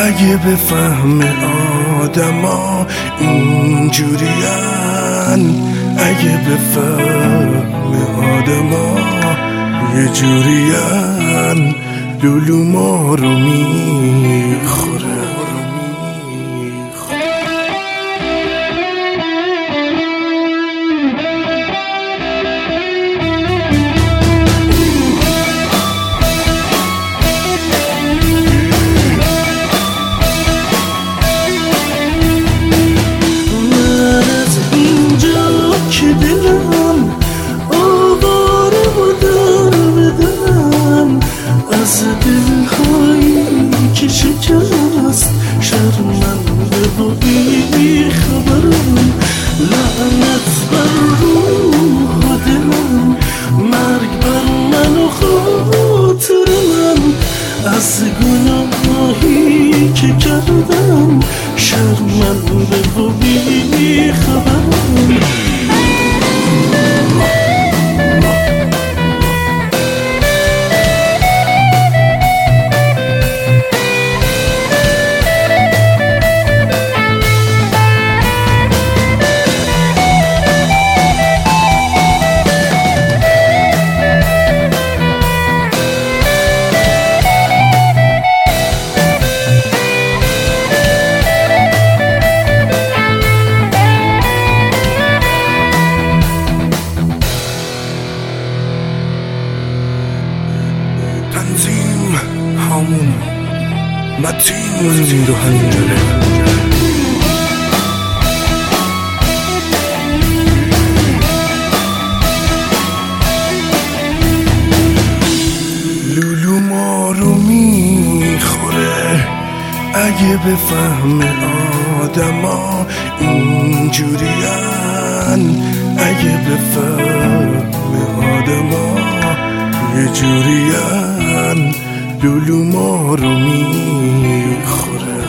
اگه به فهم آدما اینجورین، اگه به فهم آدما یه جورین، لولو ما رو میخوره. از دلهایی که شکست شرمنده و بی خبرم، لعنت بر روح و دلم، مرگ بر من و خاطر من، از گناهی که کردم شرمنده و بی خبرم. تنظیم همون متین رو همینجوره. لولو ما رو میخوره اگه به فهم آدما اینجورین، اگه به فهم آدما یه جورین، لولو ما رو میخوره.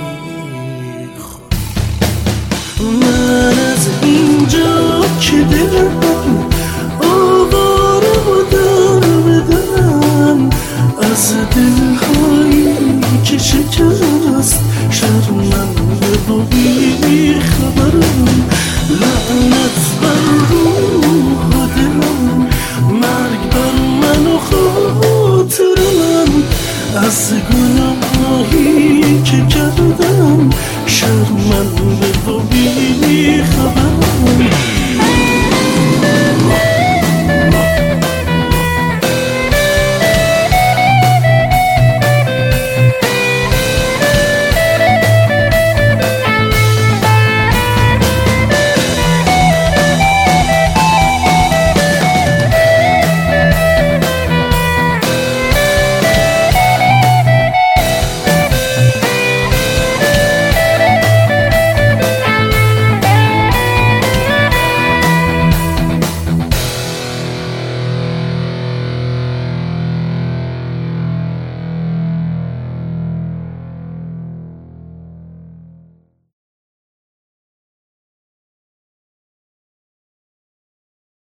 من از اینجا که دلم آواره و در بدم، از دلهایی که شکست شرمنده و بی خبرم، لعنت بر روح و دلم، مرگ بر من و خاطر من، از گناهی که کردم شرمنده و بی خبرم.